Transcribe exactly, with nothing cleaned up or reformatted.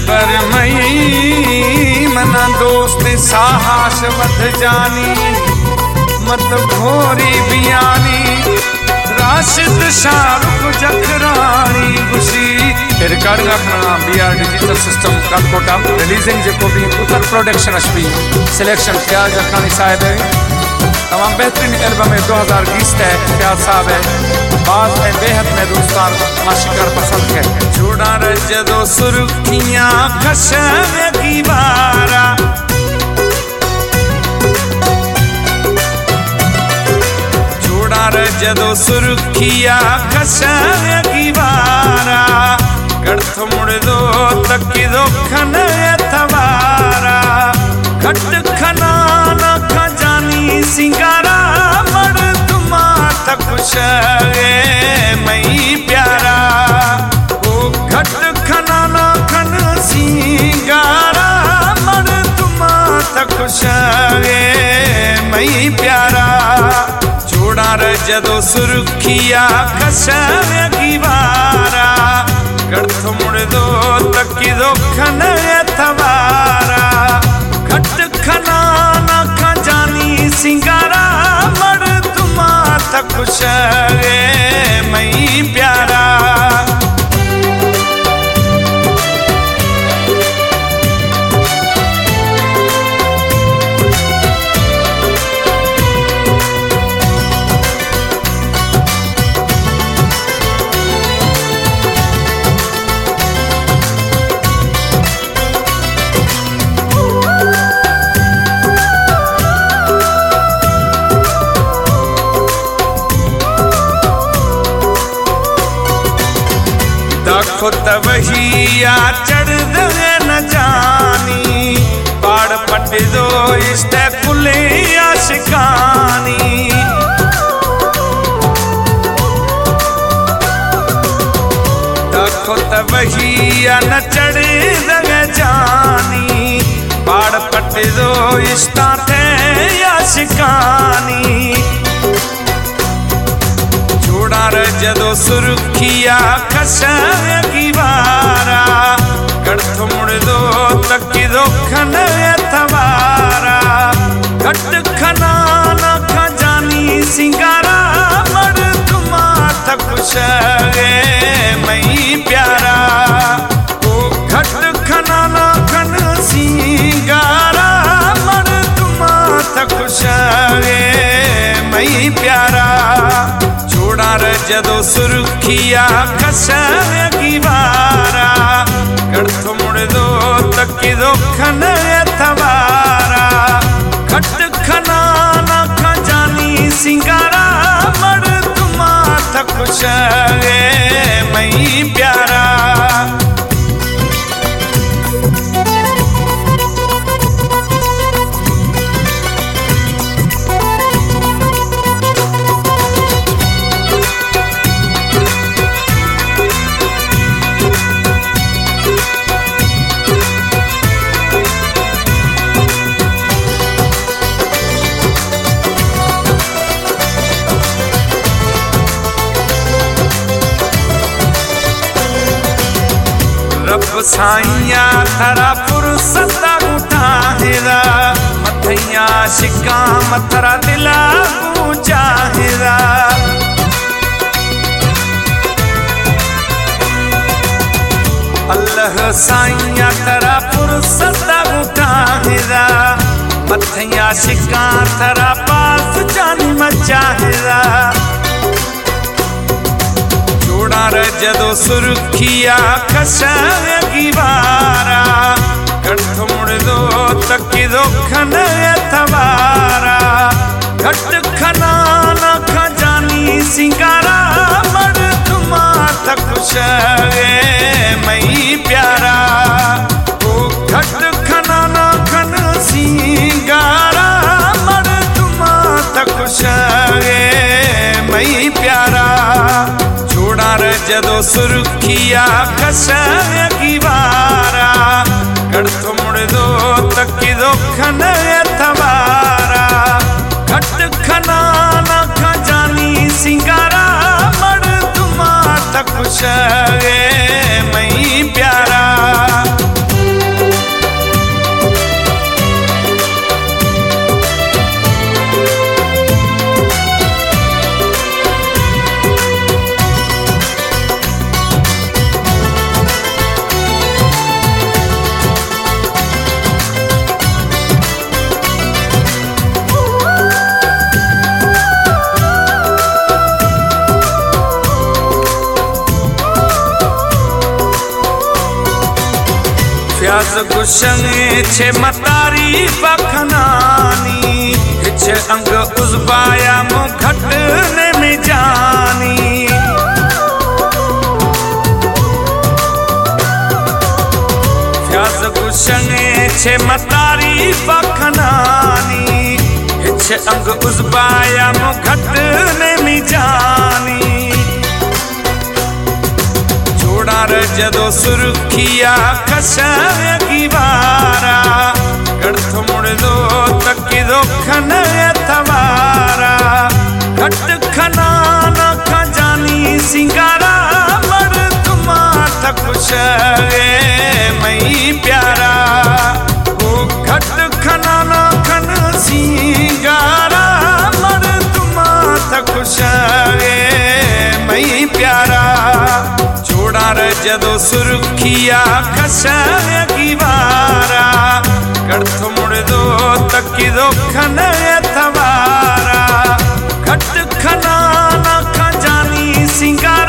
बरमई मना दोस्त साहस वध जानी मत घोरी बियानी राशिद शाहरुख जखरानी खुशी रिकॉर्डिंग अखना बीआर डिजिटल सिस्टम कलकोटा रिलीजिंग जो भी उत्तर प्रोडक्शन अशबी सिलेक्शन फ्याज अखनानी साहब है तमाम बेहतरीन एल्बम है दो हज़ार बीस है फ्याज साहब है बाज है बेहद में दोस्तान माशिकार पसंद है जुड़ा रजदो सुर्खियां खशन की बारा जुड़ा रजदो सुर्खियां खशन की बारा गढ़ मुड़ दो तकी दो खन थवारा खट खना न खजानी सिंगारा मड़ तुमा तकुश मई प्यारा ओ खट खना न खन सिंगारा मड़ तुमा तकुश मई प्यारा जोड़ा रजदो सुर्खिया खशन की बारा गढ़ मुड़ दो तकी दो खन थवारा खट खना न खजानी सिंगारा मड़ तुमा तकुश मई प्यारा खुद वहिया चढ़ दे न जानी पाड़ पट दो इस्ते फुले आशिकानी खुद वहिया न चढ़ दे जानी पाड़ पट दो इस्ता थे आशिकानी रजदो सुर्खिया खशन की बारा गढ़ मुड़ दो तकी दो खन थवारा खट खना न खजानी सिंगारा मड़ तुमा तकुश मई प्यारा ओ खट खना न खन सिंगारा मड़ तुमा तकुश मई प्यारा रजदो सुर्खिया खशन की बारा गढ़ मुड़ दो तकी दो खन थवारा खट खना न खजानी सिंगारा मड़ तुमा तकुश मई प्यारा रब साइया थरा फुर्सत उठाहिरा मथैया शिका मथरा दिला चाहिरा अल्लाह साइया थरा फुर्सत उठाहिरा मथैया शिका थरा पास जानी मचाहिरा रजदो सुर्खिया खशन की बारा गढ़ मुड़ दो तकी दो खन थवारा खट खना न खजानी सिंगारा मड़ तुमा तकुश मई प्यारा ओ खट खना न खन सिंगारा मड़ तुमा तकुश मई प्यारा रजदो सुर्खिया खशन की बारा गढ़ मुड़ दो तकी दो खन थवारा खट खना न खजानी सिंगारा मड़ तुमा तकुश मई प्यारा प्याज गुशंगे छे मतारी पखनानी छे अंग उजबाया मो घट ने में जानी प्याज गुशंगे छे मतारी पखनानी छे अंग उजबाया मो घट ने में जानी जदो सुर्खिया कसागी वारा कड़थ मुड़ दो तकी दो खन थवारा घट खनाना खजानी सिंगारा मर तुमा खुश मई प्यारा ओ घट खनाना खन सिंगारा मर तुमा खुश मई प्यारा जदो सुर्खिया खसागी वारा कड़थ मुड़ दो तकी दो खन थवारा घट खनाना खजानी सिंगारा